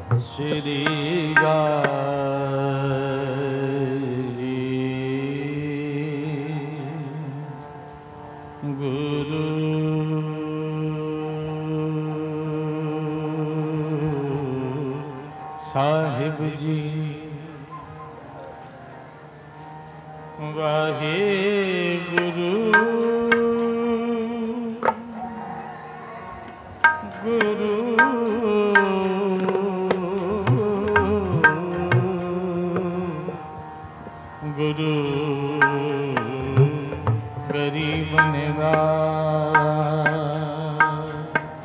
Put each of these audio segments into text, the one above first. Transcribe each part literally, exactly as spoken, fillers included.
श्री गुरु साहिब जी वाहे गुरु गुरु गुरु गरीब निवाज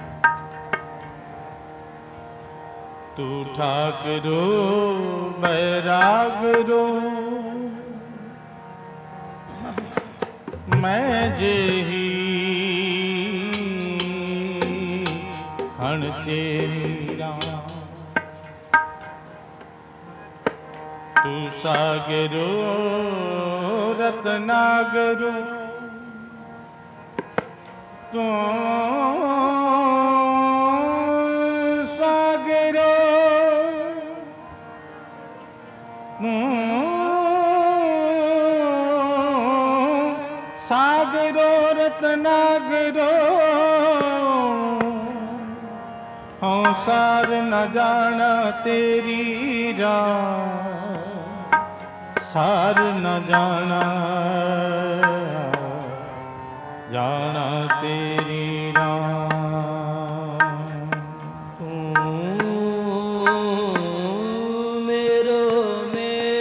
तू ठाकरो बैरागरो मैं जेही खण तेरा तू सागरो रत्नागरो तू सागरो सागरो रत्नागरो हाँ सार न जाना तेरी राह सार न जाना जाना तेरी राह तू मेरो में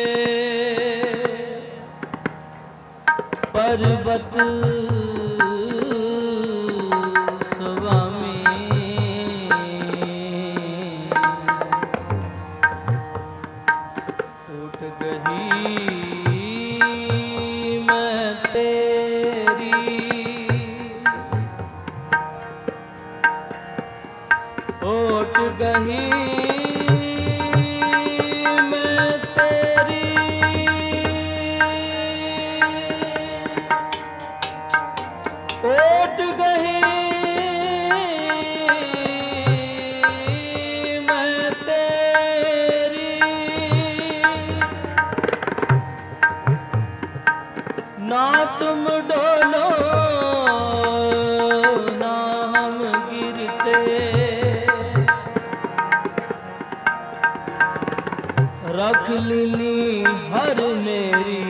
पर्वत ना तुम डोलो ना हम गिरते रख लिली हर मेरी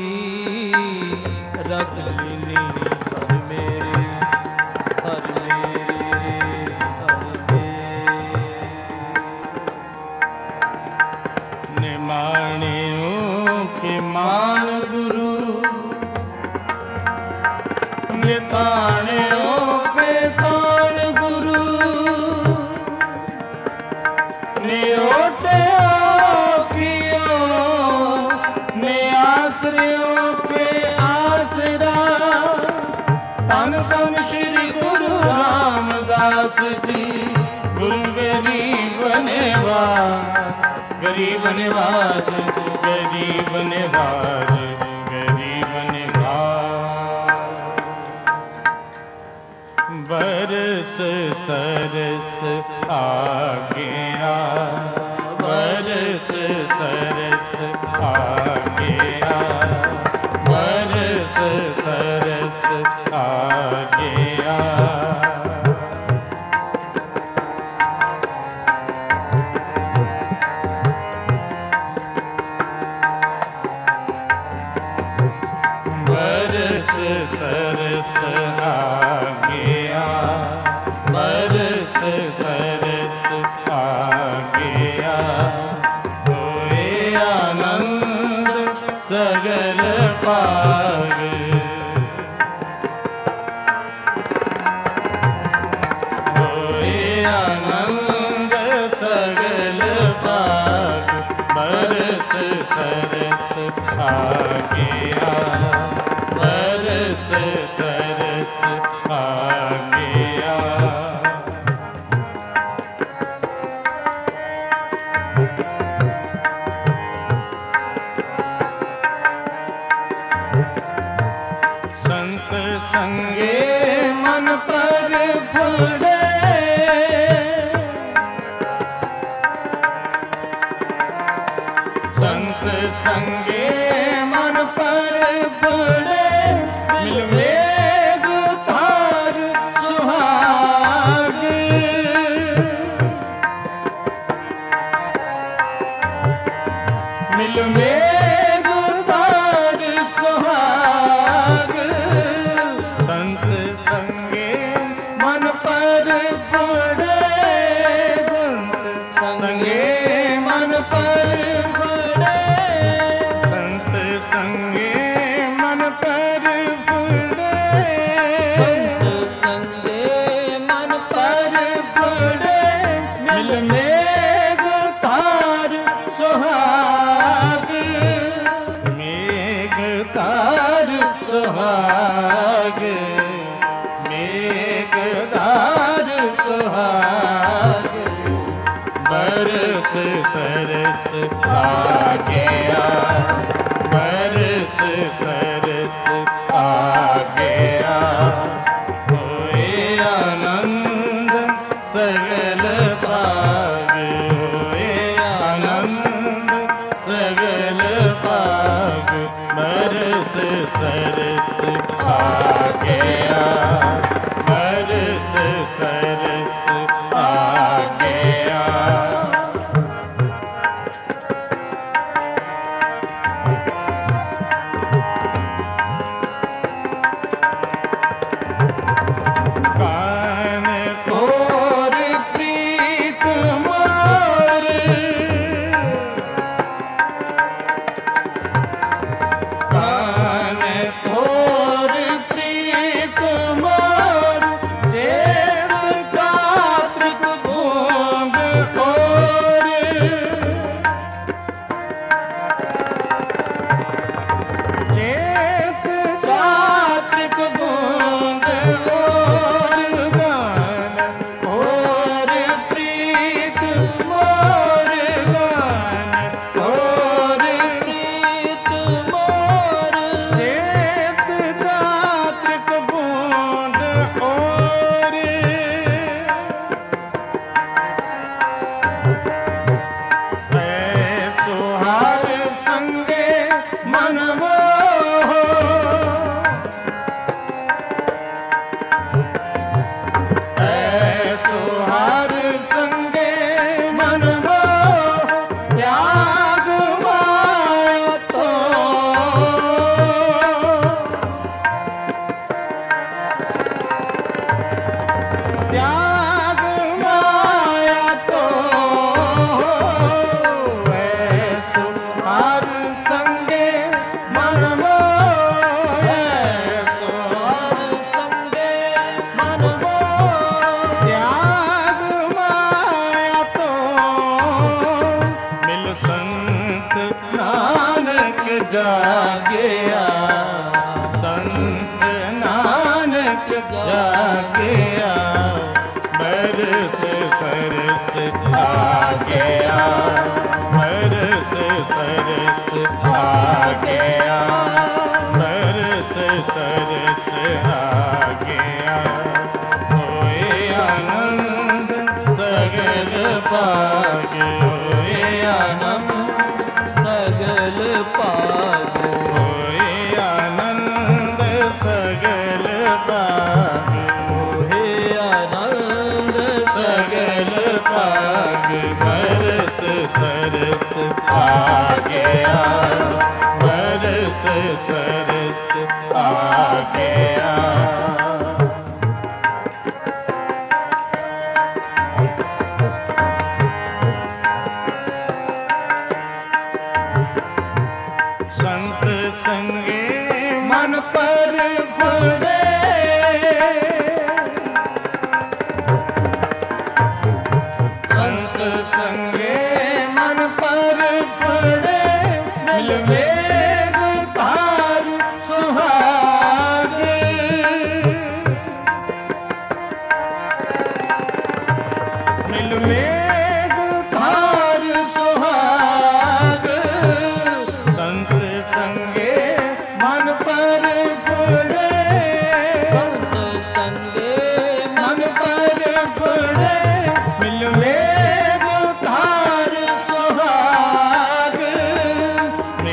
रख लिली हर मेरी हर मेरी हर मेरी निमाणियों के मान गुरु निताणियों के ताण गुरु नियोटे आश्रयों पे आसरा तन तन श्री गुरु रामदास जी गुरु गरीब निवाज गरीब निवाज गरीब निवाज गरीब निवाज बरस सरस आ गया बरस सरस आ गया बरस सरस आ गया बरस सरस आ गया बरस सरस आ संगे मन पर पड़े मिल वेग तार सुहाग मिल वेग तार सुहाग संत संगे मन पर पड़े संत संगे मन पर पड़े संत संगे मन पर पड़े संत संगे मन पर पड़े मिल मेघ तार सुहाग मेघ तार सुहाग मेघ तार सुहाग बरस सरस आ गया बरस सरस आ गया होए आनंद सगल पाग होए आनंद सगल पाग बरस सरस आ गया बरस सरस आ गया कान खोर प्रीत मोर कान खोर प्रीत मोर जेठ चात्रिक भोग खोर जेठ चात्रिक भोग खोर गान खोर प्रीत मोर गान खोर प्रीत मोर जेठ चात्रिक बूंद खोर ऐ सुहार संगे मन मोह ऐ सुहार संगे मन मोह त्याग माया तो त्याग माया तो ऐ सुहार संगे मन मोह ऐ सुहार संगे मन मोह त्याग माया तो मिल संत नानक जागया संत नानक जागया बरस सरस आ गया बरस सरस आ गया बरस सरस आ गया होए आनंद सगल पाग होए आनंद सगल पाग होए आनंद सगल पाग होए आनंद सगल पाग बरस सरस आ गया बरस सरस आ गया संत संगे मन पर पड़े संत संगे मन पर पड़े मिल वेग तार सुहाग मिल वेग तार सुहाग संत संगे मन पर पड़े संत संगे मन पर पड़े मिल वेग तार सुहाग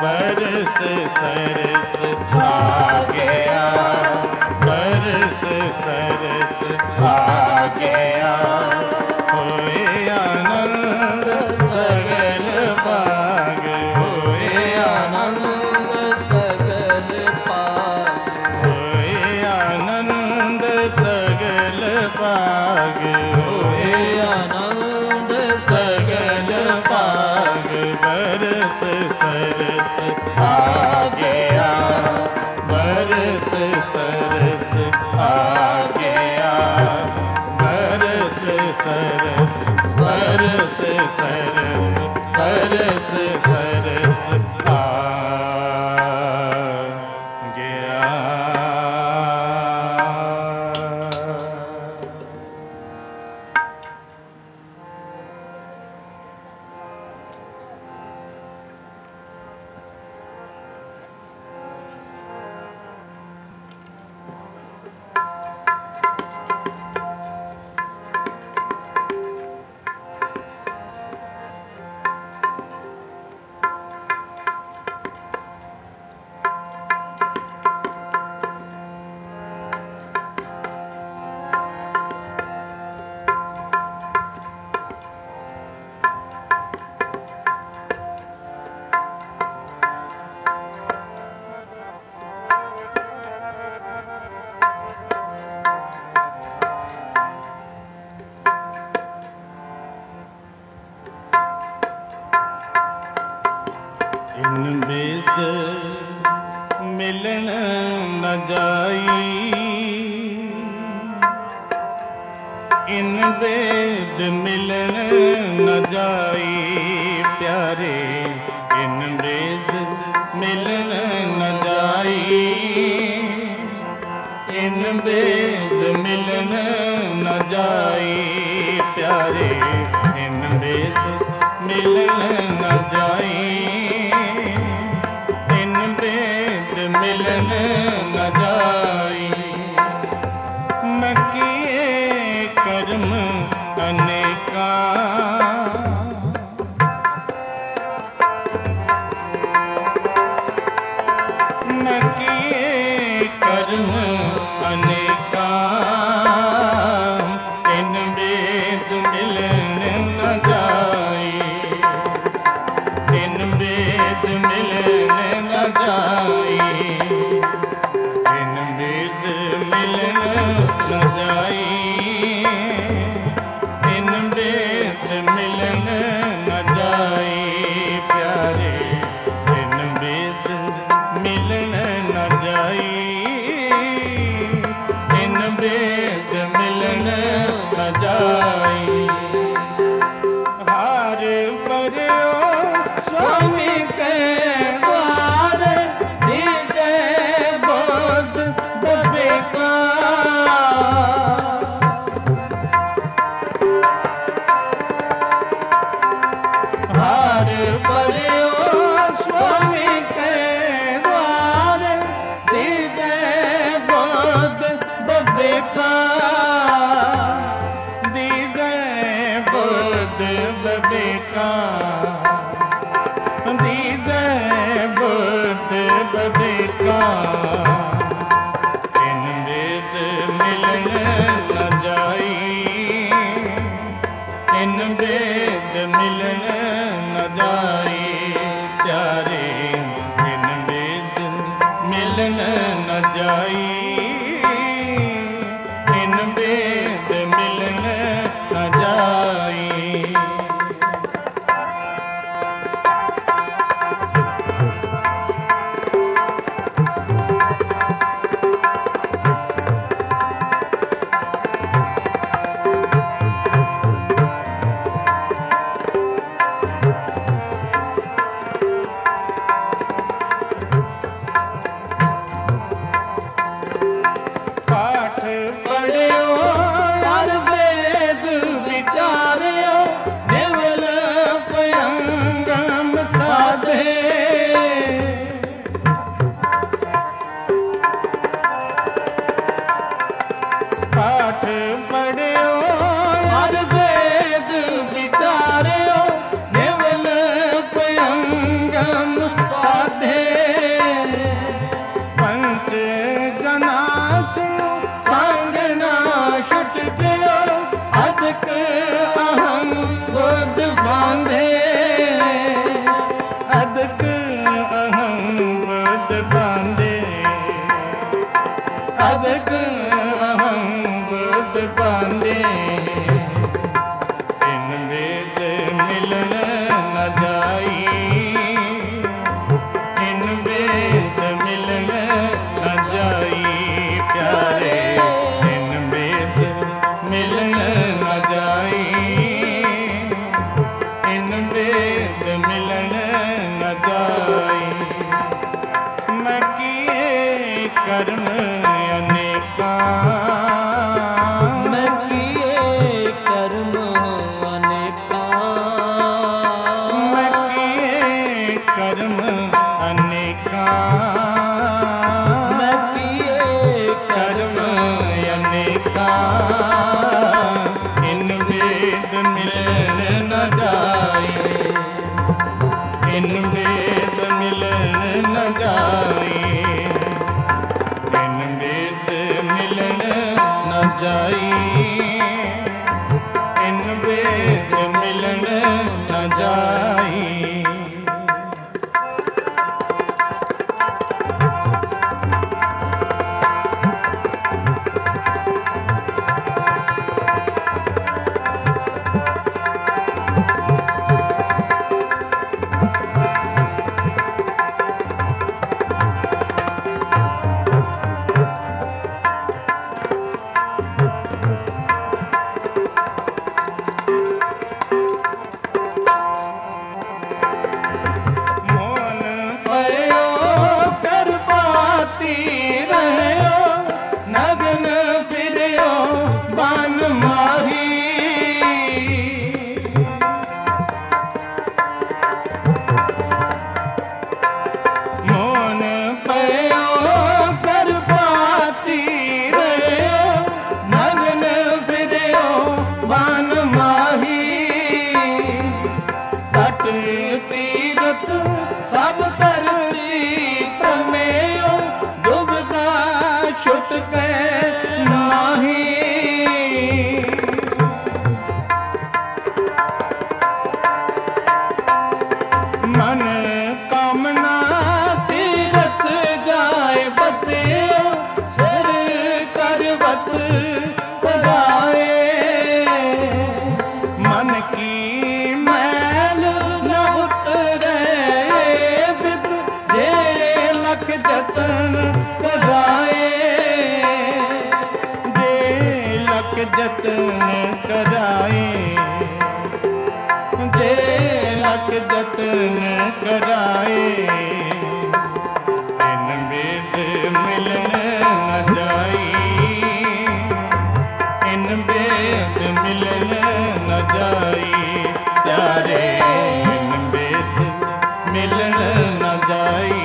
बरस सरस आ गया, बरस सरस आ गया, होए आनंद सगल बाग, होए आनंद सगल पाग, होए आनंद सगल बाग, होए आनंद सगल बाग, बरस सरस आ गया, बरस सरस आ गया, बरस सरस, बरस सरस, बरस सरस आ गया। इन बेद मिलन न जाई, इन बेद मिलन न जाई प्यारे, इन बेद मिलन न जाई, इन बेद मिलन न जाई प्यारे, इन बेद मिलन न जाई, इन बेद मिलन न जाई, मैं किए कर्म अनेका, मैं किए कर्म अनेका, इन बेद मिलन न जाई, इन बेद मिलन न जाई, इन बेद मिलन न जाई, इन बेद मिलन न जाई प्यारे, इन बेद मिलन न जाई, इन बेद मिलन न जाई। हार पर्यो स्वामी के द्वार, दीजे बोध बबेका, हार पर्यो स्वामी के द्वार, दीजे बोध बबेका, दीजे बोध बबेका, दीजे बोध बबेका, इन बेद मिलन न जाई, इन बेद मिलन न जाई प्यारे, इन बेद मिलन न जाई, इन बेद मिलन न जाई। नाम साधे पंच जना सिंह संग ना छुट गयो अधिक अहम बुध बांधे अधिक अहम बुध बांधे अधिक अहम बुध बांधे इन वेद मिलन न जाई इन वेद मिलन न जाई प्यारे इन वेद मिलन न जाई इन वेद मिलन न जाई मैं किए कर्म अनेका मैं किए कर्म अनेका मैं किए कर्म अनेका मैं किए कर्म अनेका इन वेद मिलन न जाए इन वेद मिलन न जाए इन वेद मिलन न जाई इन वेद मिलन न जाई मोन पयो कर पाती रहो नगन फिरो बान माही मोन पयो कर पाती रहो नगन फिरो बान माही तट तीरथ सब तरती प्रमेयो दुबदा छुट के नाही मन कामना तीरथ जाए बसे सिर करवत पगाए मन की मैल न उतरे विद जे लख जतन कराए जे लख जतन कराए जे लख जतन कराए इन वेद मिलन न जाई इन वेद मिलन न जाई प्यारे इन वेद मिलन न जाई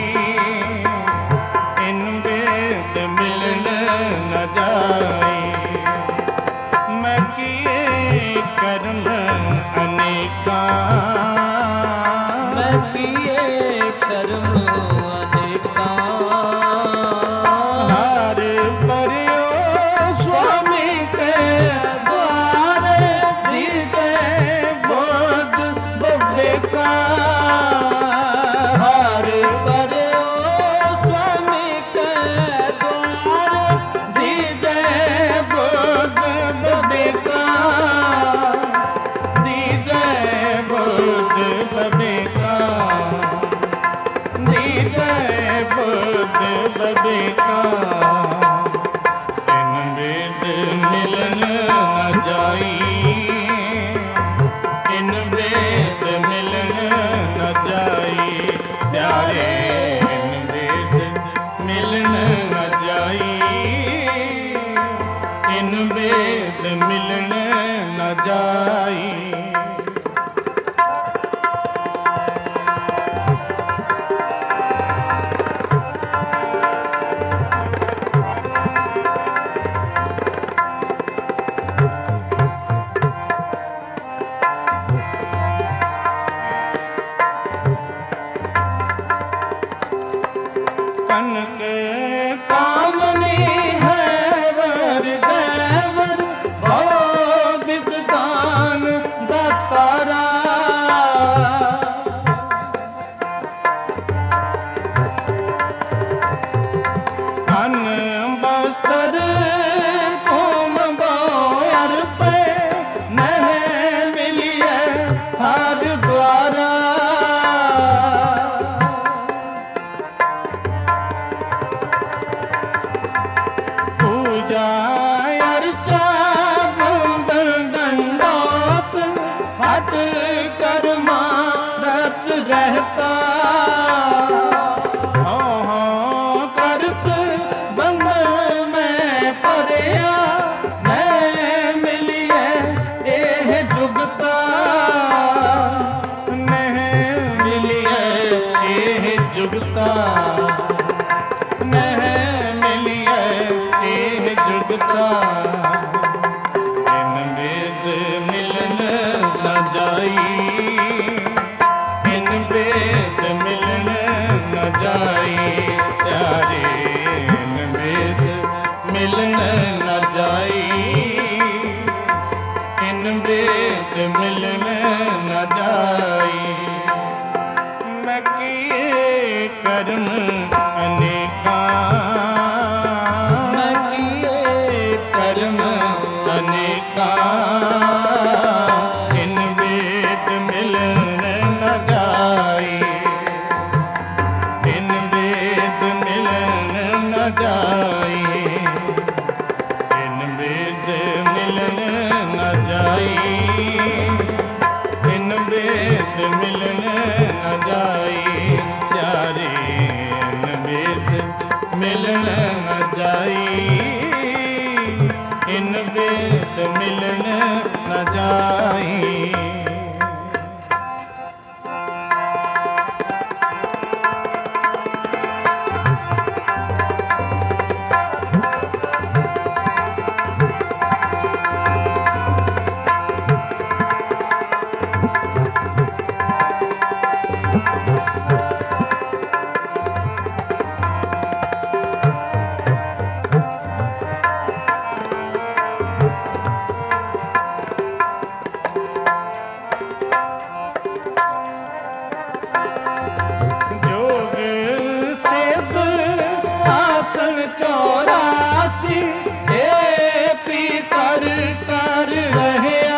इन वेद मिलन न जाई मैं किए कर्म अनेका मैं किए कर्म अनेका हार परियो स्वामी के द्वारे दीते बोध बब्बेका हार पर्यो स्वामी के द्वार दीते बोध बब्बेका दीते बोध बब्बेका दीते बोध बब्बेका इन वेद मिलन न जाई इन वेद मिलन न जाई प्यारे इन वेद मिलन न जाई इन वेद मिलन न जाई कनक कामनी है वर देवर भव विद्वान दातारा। अन्न बस्तर कुम बोयर पे नह मिलिए हर द्वारा। पूजा अर्चा बंदन दंडोत हट कर्मा रत रहता। हो हो करत बंदन में परिया मैं मिलिए एह जुगता। नह मिलिए एह जुगता। नह मिलिए एह जुगता। इन वेद मिलन न जाई। इन वेद मिलन न जाई प्यारे। इन वेद मिलन न जाई। इन वेद मिलन न जाई। मैं किए कर्म अनेका। मैं किए कर्म अनेका। इन वेद मिलन न जाई। इन वेद मिलन न जाई। इन वेद मिलन न जाई। इन वेद मिलन न जाई प्यारे। इन वेद मिलन न जाई। इन वेद मिलन न जाई। जोग सेब आसन चौरासी ए पी कर कर रहया।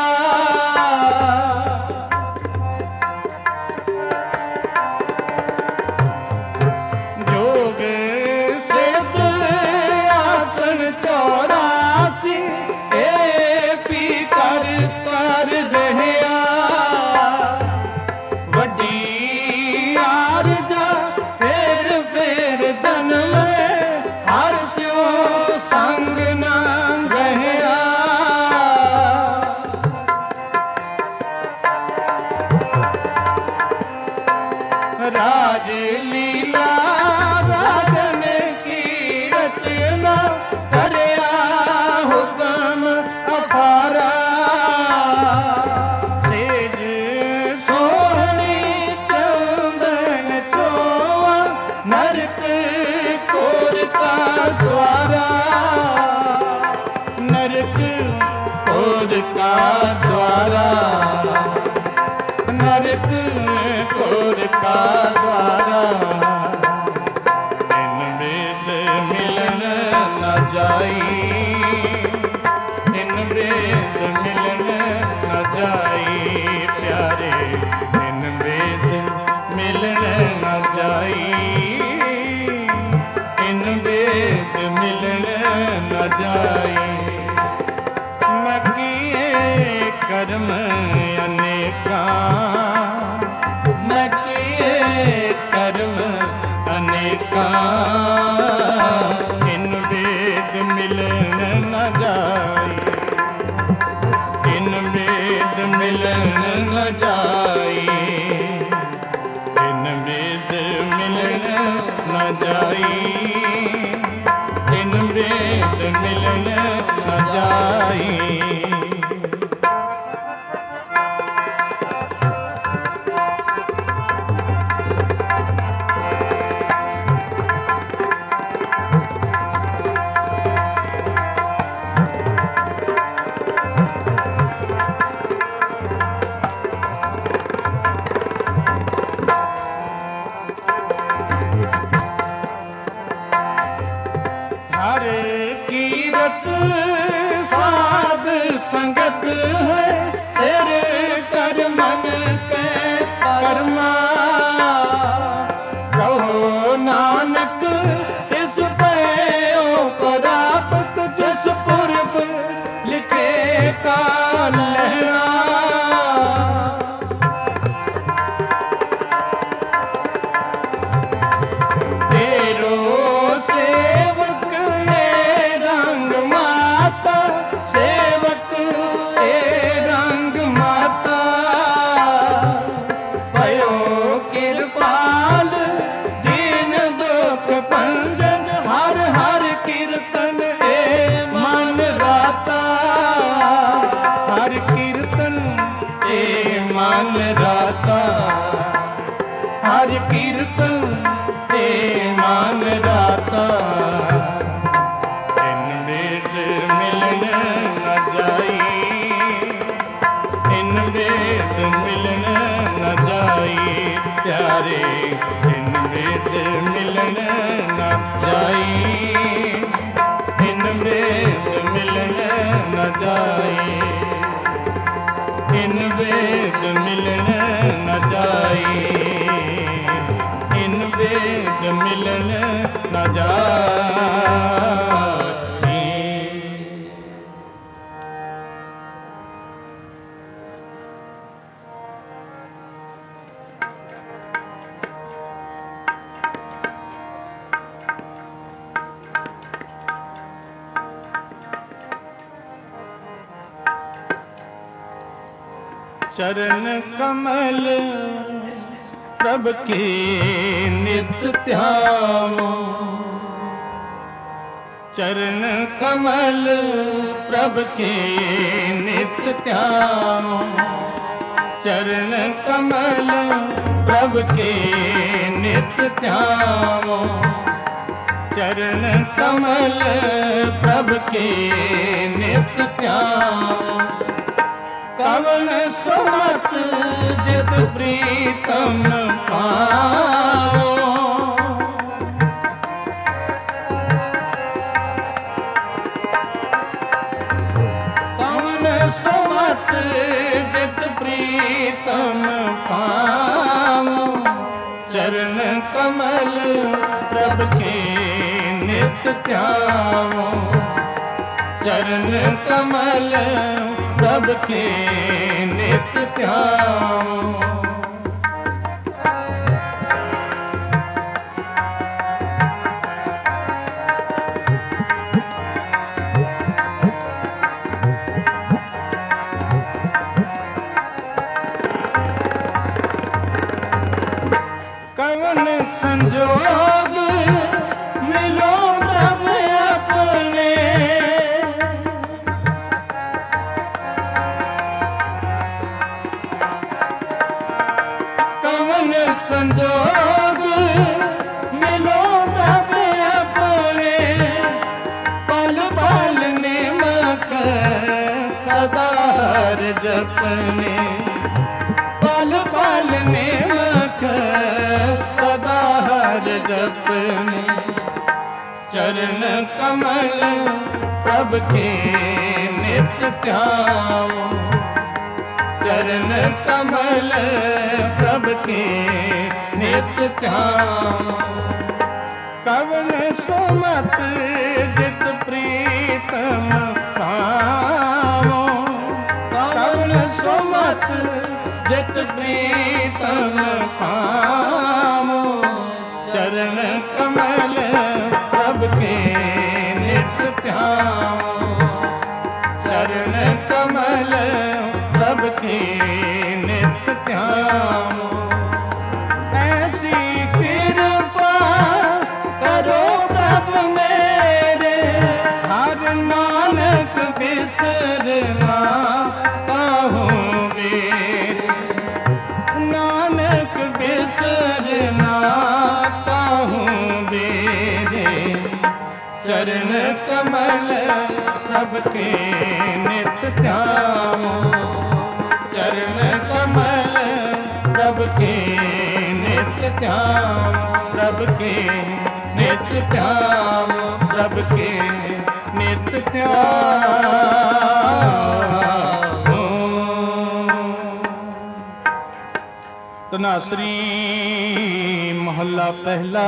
जोग सेब आसन चौरासी ए पी कर कर रहया। वड्डी आरजा फेर फेर जन्म हर स्यो संग न रहया। राज लीला राजन की रचना करया हुक्म अपारा। सेज सोहनी चंदन चोवा नरक कोर का द्वारा। नरक कोर का द्वारा। नरक कोर का द्वारा। इन वेद मिलन न जाई। इन वेद मिलन न जाई प्यारे। इन वेद मिलन न जाई। इन वेद मिलन न जाई। मैं किए कर्म अनेका। मैं किए कर्म अनेका। इन वेद मिलन न जाई। इन वेद मिलन न जाई। इन वेद मिलन न जाई। इन वेद मिलन न जाई। कीरत साध संगत है सिर कर मन के कर्मा कहो नानक इस पे प्राप्त जिस पूर्व लिखे का लहरा हर कीर्तन ते मान राता इन वेद मिलन न जाई इन वेद मिलन न जाई प्यारे इन वेद मिलन न जाई इन वेद मिलन न जाई इन वेद मिलन न जाई इन वेद मिलन न जाई। चरण कमल प्रभ की नित्य ध्यानो चरण कमल प्रभ की नित्य ध्यानो चरण कमल प्रभ की नित्य ध्यानो चरण कमल प्रभ की नित्य ध्यानो कवन सुमत जित प्रीतम पाओ कवन सुमत जित प्रीतम पाओ चरण कमल प्रभ के नित्य ध्याओ चरण कमल प्रभ के नित्य ध्याओ कवन संजोग मिलो प्रभ अपने संजोग मिलो प्रभ अपने पल पल निमक सदा हर जपने पल पल निमक सदा हर जपने चरण कमल प्रभ के नित्य ध्याओ चरण कमल प्रभ के नित्य ध्यान कवन सुमत जित प्रीतम पाओ कवन सुमत जित प्रीतम पाओ चरण कमल प्रभ के नित्य ध्यान चरण कमल प्रभ के नित्य ध्यान ऐसी कृपा करो प्रभ मेरे हर नानक बिसरना पाहूँ मेरे नानक बिसरना पाहूँ मेरे चरण कमल प्रभ के नित्य ध्यान चरण कमल प्रभ के नित्य ध्यान प्रभ के नित्य ध्यान प्रभ के नित्य ਨਿਤ ਧਿਆਨ। ਧਨਾਸਰੀ ਮਹੱਲਾ ਪਹਿਲਾ।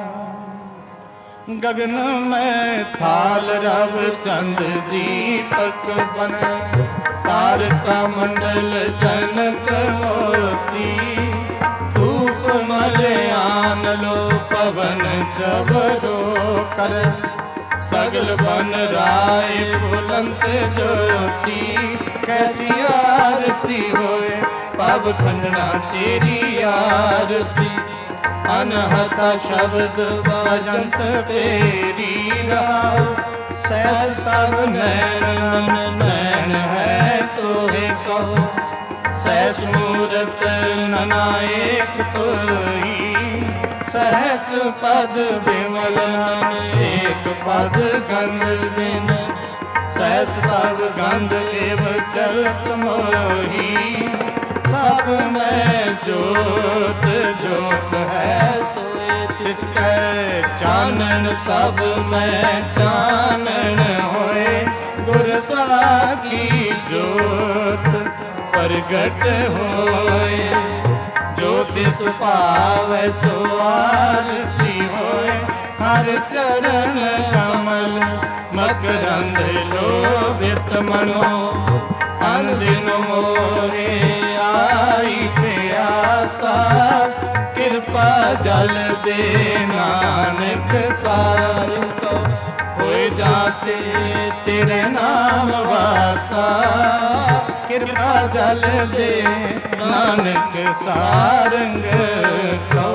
ਗगन में थाल रव चंद दीपक बन, तारका मंडल जनक मोती, धूप मलयान लो पवन जबरो कर, सगल बन राय बुलंद ज्योति। कैसी आरती होए पब खंडना तेरी आरती, अनहता शब्द बजंत तेरी रहाओ। सहस तब नैन नैन है तोहे कहो, सहस मूरत ननाएक तोही। सहस पद विमल एक पद गंध बिन, सहस तब गंध एव चलत मोही। सब में जोत जोत है सोए तिसकै चानन, सब में चानन होए गुर साखी जोत प्रगट होए। जो तिस पावै सो आरती होए, हर चरण कमल मकरंद लोभित मनो। अनदिन मोहे आई प्यासा, कृपा जल दे नानक सार को। होए जाते तेरे नाम वासा, कृपा जल दे नानक सारंग को।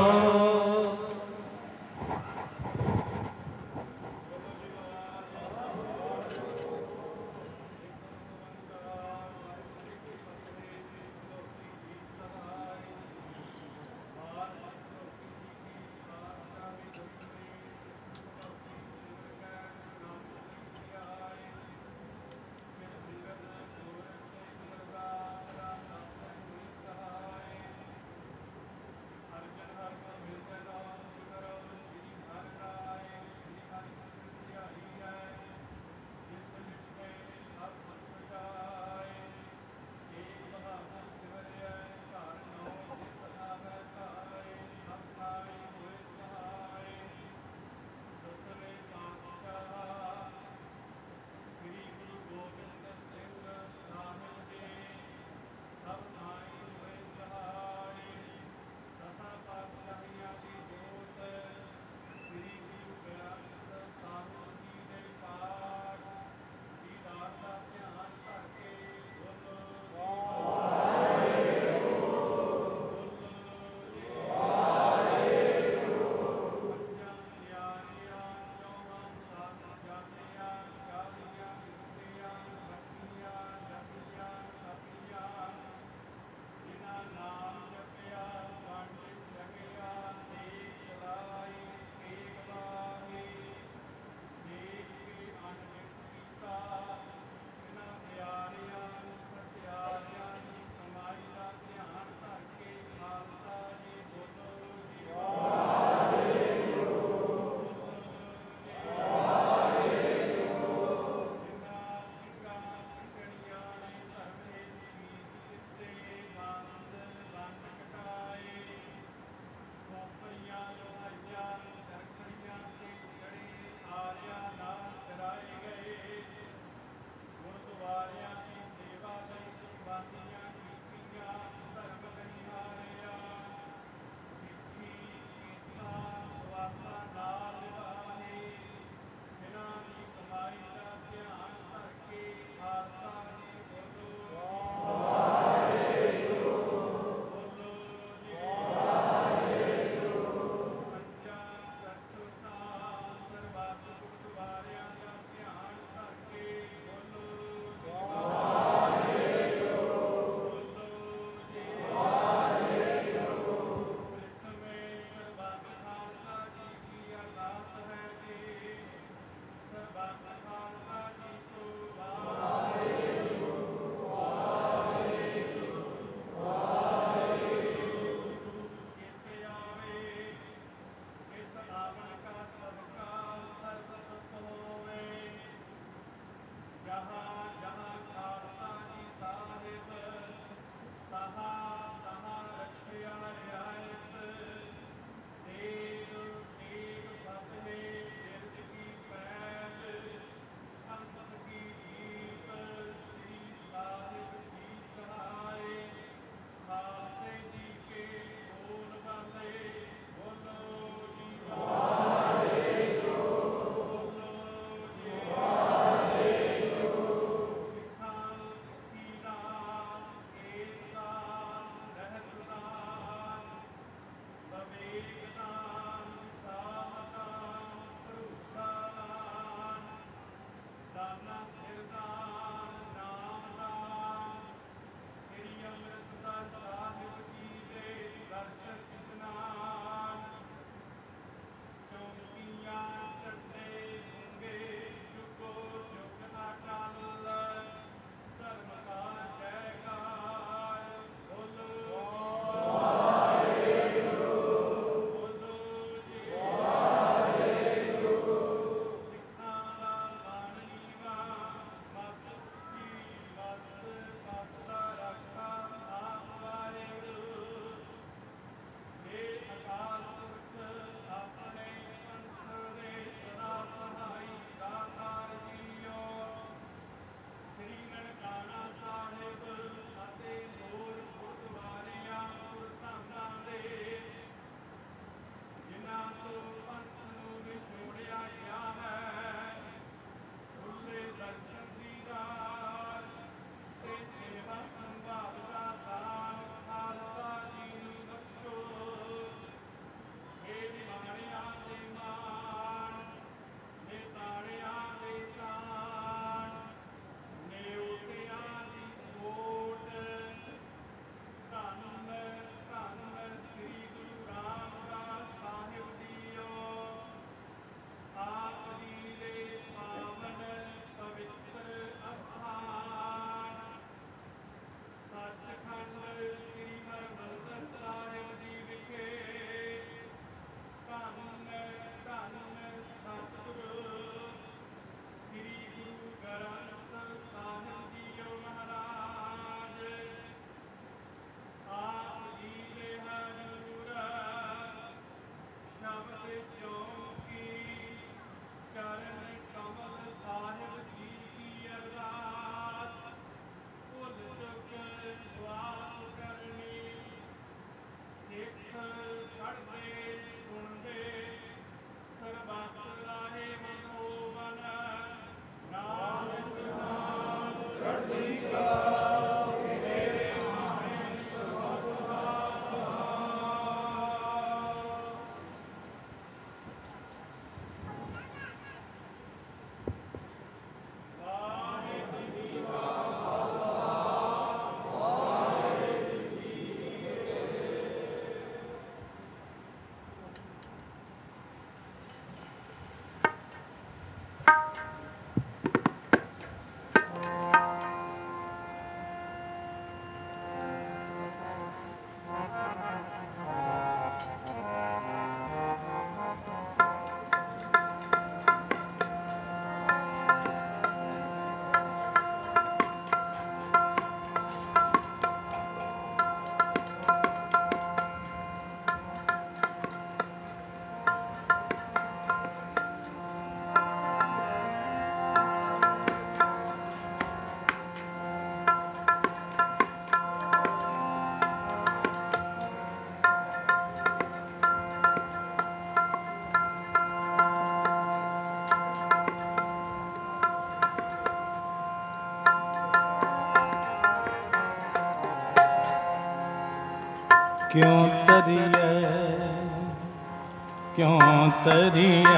क्यों तरिए क्यों तरिए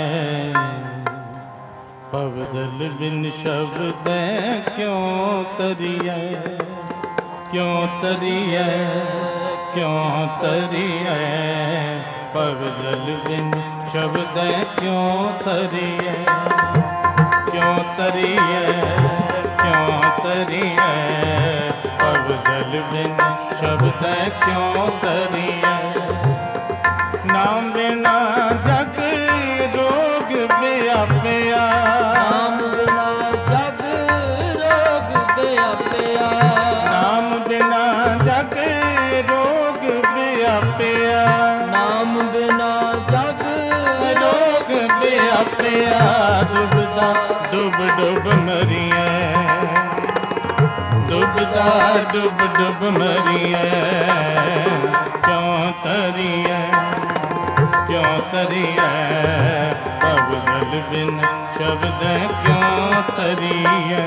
पवजल बिन शब्द क्यों तरिए क्यों तरिए क्यों तरिए पवजल बिन शब्द क्यों तरिए क्यों तरिए क्यों तरिए पवजल बिन शब्द क्यों तरिए नाम बिना जग रोग व्यापिया नाम बिना जग रोग व्यापिया नाम बिना जग रोग व्यापिया नाम बिना जग रोग व्यापिया डुबदा डुब डुब मरिए डुबदा डुब डुब मरिए क्यों तरिए क्यों तरिए पवजल बिन शब्द क्यों तरिए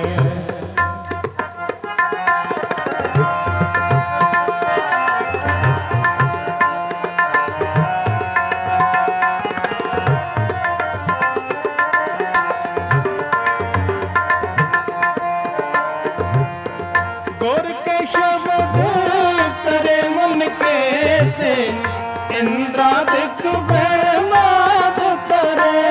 इंद्रा दिख बेमाद करे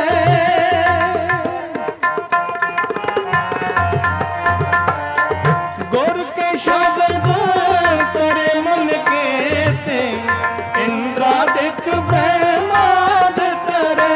गुर के शब्द करे मन के ते इंद्रा दिख बेमाद करे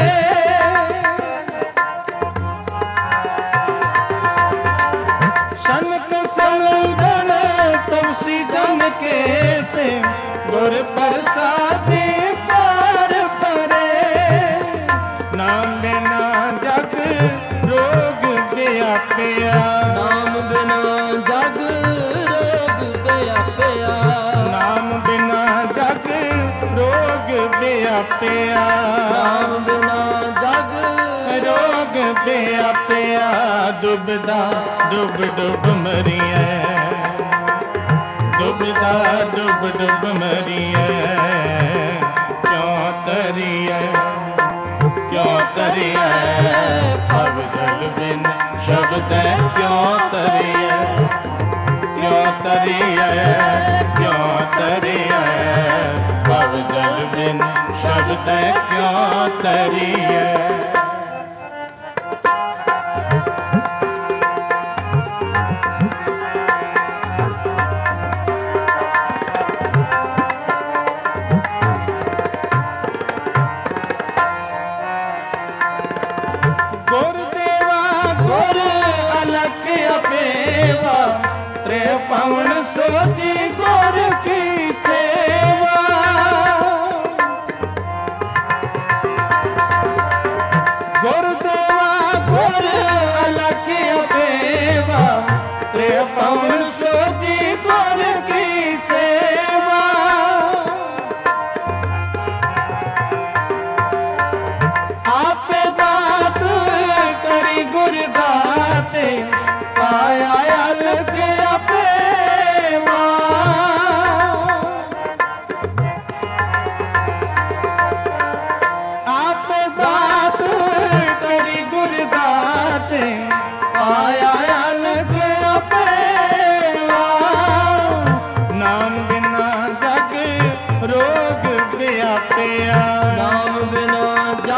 सनक सनगण तुलसी जन के ते गुर प्रसादी पार परे नाम बिना जग रोग व्यापिया नाम बिना जग रोग व्यापिया नाम बिना जग रोग व्यापिया नाम बिना जग रोग व्यापिया डुबदा डुब डुब मरिए डुबदा डुब डुब मरिए क्यों तरिए क्यों तरिए पवजल बिन शब्द क्यों तरिए क्यों तरिए क्यों तरिए पवजल बिन शब्द क्यों तरिए पवन सोची गुर की सेवा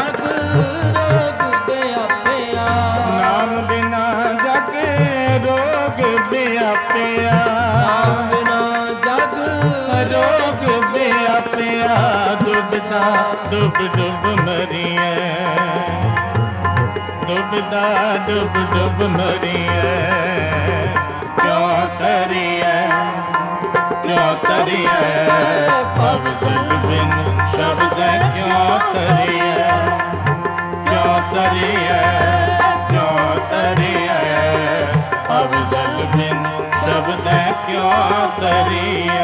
जग रोग व्यापिया। नाम बिना जग रोग व्यापिया। नाम बिना जग रोग व्यापिया। दुबदा डुब डुब मरिए, दुबदा डुब डुब मरिए। क्यों तरिए, क्यों तरिए, अब जल बिन शब्द क्यों तरिए, क्यों तरिए, क्यों तरिए, अब जल बिन शब्द क्यों तरिए।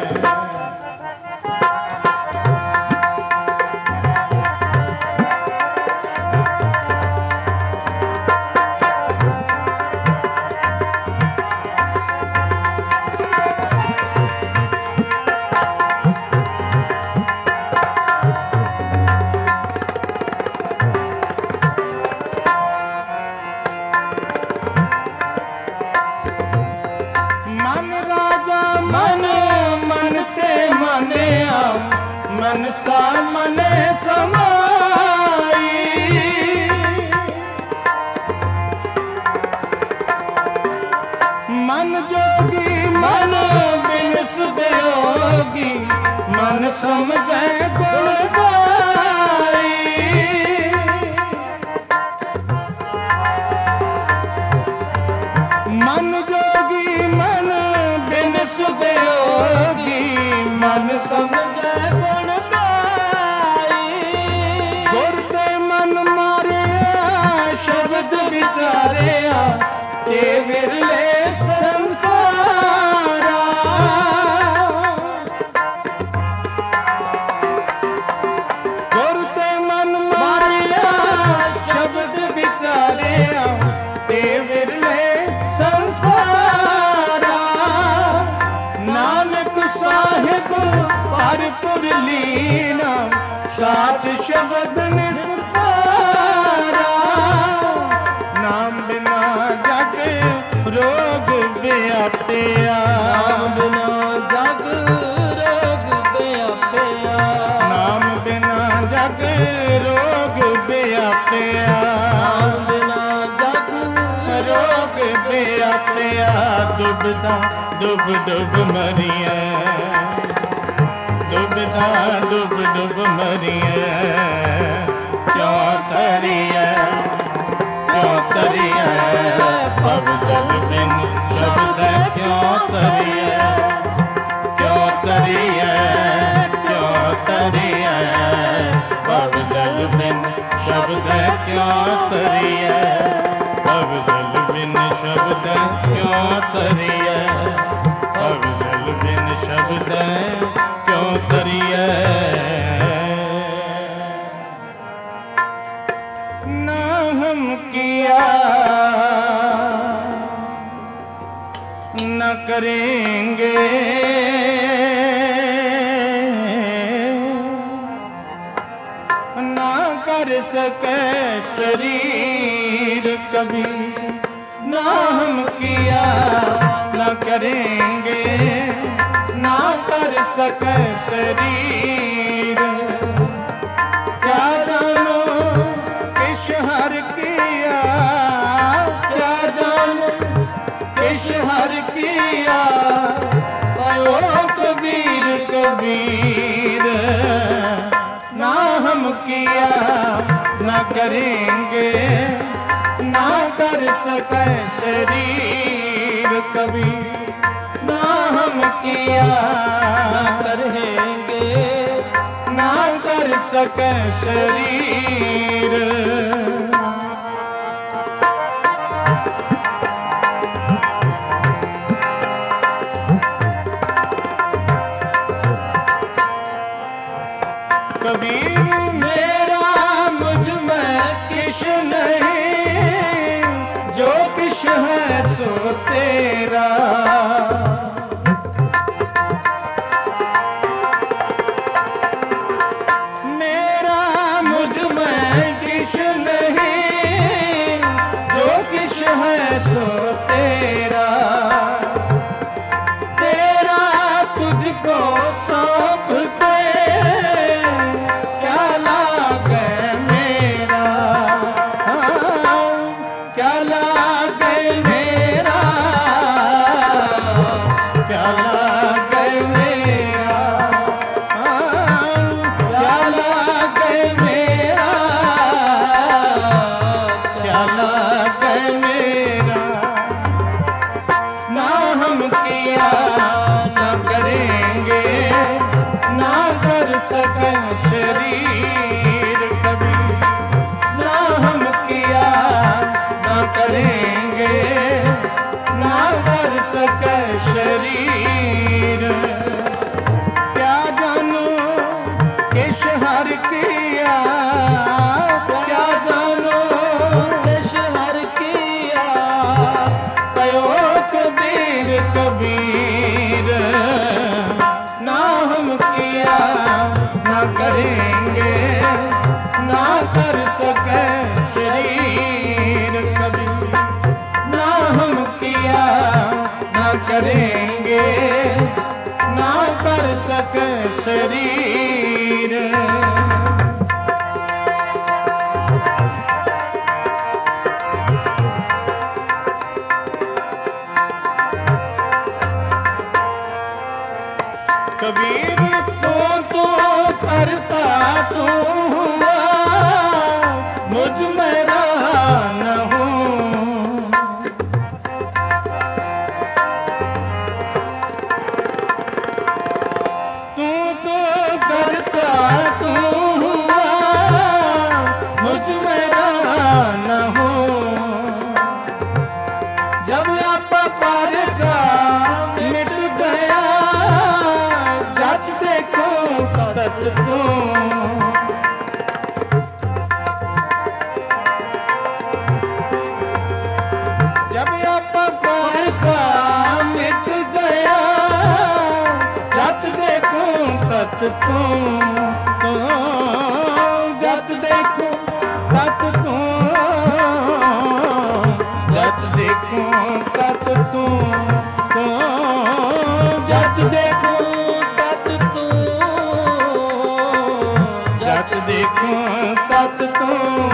मन सा मने समाई। मन जोगी मन बिन सुधयोगी, मन समझे गुण गाई। मन जोगी मन बिन सुधयोगी, मन समझे गुण गाई। गुरते मन मारिया शब्द विचारिया, ते विरले संसारा। गुरते मन मारिया शब्द विचारिया, ते विरले संसारा। नानक साहिब हरपुर लीना, साच शब्द निस्तारा। नाम बिना जग रोग व्यापिया। नाम बिना जग रोग व्यापिया। नाम बिना जग रोग व्यापिया। नाम बिना जग रोग व्यापिया। दुबदा डुब डुब मरिए, दुबदा डुब डुब मरिए। क्यों तरिए, क्यों तरिए, अब जल बिन शब्द क्यों तरिए, क्यों तरिए, क्यों तरिए, अब जल बिन शब्द क्यों तरिए, अब जल बिन शब्द क्यों तरिए, अब जल बिन शब्द क्यों तरिए। ना हम किया न करेंगे, ना कर सके शरीर कभी। ना हम किया न करेंगे, ना कर सके शरीर। क्या जानो किस हर किया, क्या जानो किस हर किया। आयो कबीर कबीर, ना हम किया न करेंगे, ना कर सके शरीर कभी। ना हम किया ना करेंगे, ना कर सके शरीर। कबीर मेरा मुझ में किश नहीं, जो किश है सो तेरा। मेरा मुझ में किश कर सके शरीर कभी, ना हम किया ना करेंगे, ना कर सके शरीर। कबीर तो तो करता तू हुआ, मुझ में रहा न हूँ। तू तो करता तू हुआ, मुझ में रहा न हूँ। जब आप पर का मिट गया, जब देखो तत तू। जब आप पर का मिट गया, जब देखो तत तू। तो जब देखो तत तू, जब देखो तत तू। तो जब देखो तत तू, जब देखो तत तू।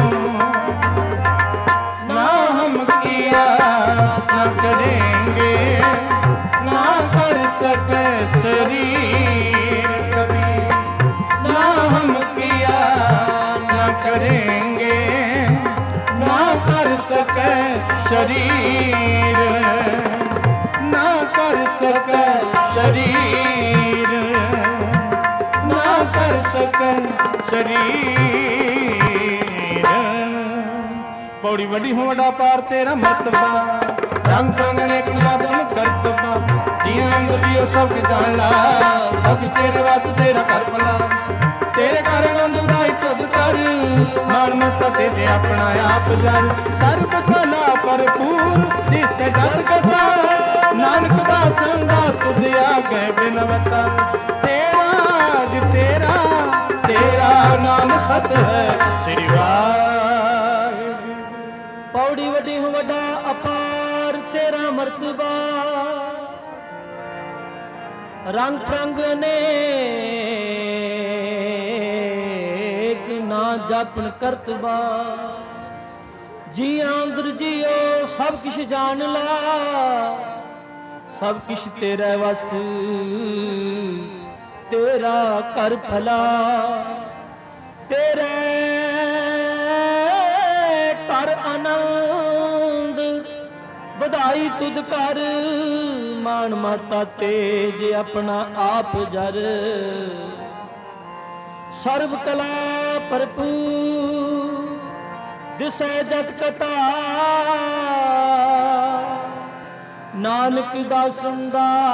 ना हम किया ना करेंगे, ना कर सके शरीर कभी, ना हम किया ना करेंगे, ना कर सके शरीर, ना कर सके शरीर, ना कर सके शरीर। पौड़ी बड़ी हो वड्डा पार तेरा मर्तबा, रंग रंग अनेक जातन करतबा। जियां अंग जियो सब के जान ला, सब कुछ तेरे वास तेरा कर भला। तेरे घर आनंद ਵਧਾਈ ਤੁਧ कर, मान मत तेजे अपना आप जर। सर्व कला भरपूर दिसे जत कथा, नानक दास दास तुझ आगे बिनवता। तेरा ज तेरा तेरा नाम सत है श्री वाहिगुरू। पौड़ी वड्डी हो वड्डा अपार तेरा मर्तबा, रंग रंग ने ना जातन करतबा। जी आंदर जियो सब किश जान ला, सब किश तेरा वस तेरा कर भला। तेरे कर आनंद ਵਧਾਈ ਤੁਧ ਕਰ, ਮਾਨ ਮਾਤਾ ਤੇਜ ਆਪਣਾ ਆਪ ਜਰ। ਸਰਬ ਕਲਾ ਭਰਪੂਰ ਦਿਸੈ ਜਤ ਕਥਾ, ਨਾਨਕ ਦਾਸਨ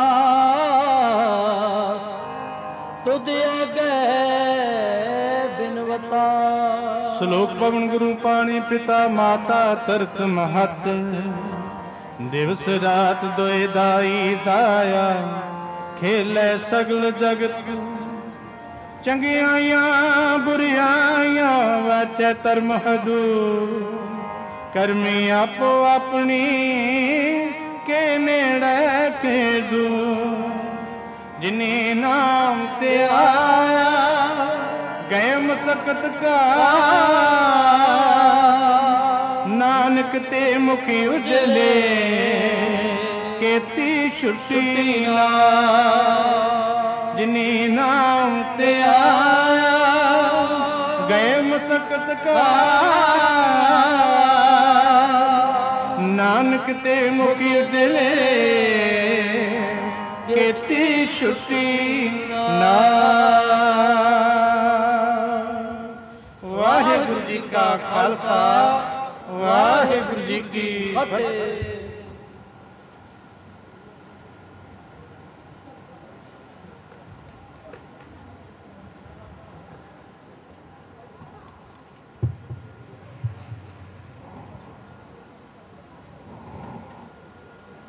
ਦਾਸ ਤੁਧ ਆਗੇ ਬਿਨਵਤਾ। ਸ਼ਲੋਕ ਪਵਨ ਗੁਰੂ ਪਾਣੀ ਪਿਤਾ ਮਾਤਾ ਤਰਤ ਮਹਤ, ਦਿਵਸ ਰਾਤ ਦੋਇ ਦਾਈ ਦਾਇਆ। ਖੇਲੇ ਸਗਲ ਜਗਤ ਚੰਗਿਆਈਆਂ ਬੁਰਿਆਈਆਂ, ਵਾਚੈ ਧਰਮ ਹਦੂਰ। ਕਰਮੀ ਆਪੋ ਆਪਣੀ ਕੇ ਨੇੜੇ ਕੇ ਦੂਰ। ਜਿਨੇ ਨਾਮ ਤੇ ਆਇਆ ਗਏ ਮਸਕਤ ਕਾ, ਨਾਨਕ ਤੇ ਮੁਖੀ ਉਜਲੇ ਕੀਤੀ ਛੁੱਟੀ ਨਾ। ਜਿਨੇ ਨਾਮ ਤੇ ਆਇਆ ਗਏ ਮਸਕਤ ਕਾ, ਨਾਨਕ ਤੇ ਮੁਖੀ ਉਜਲੇ ਕੀਤੀ ਛੁੱਟੀ ਨਾ। ਵਾਹਿਗੁਰੂ ਜੀ ਕਾ ਖਾਲਸਾ, ਵਾਹਿਗੁਰੂ ਜੀ ਕੀ ਫਤਿਹ।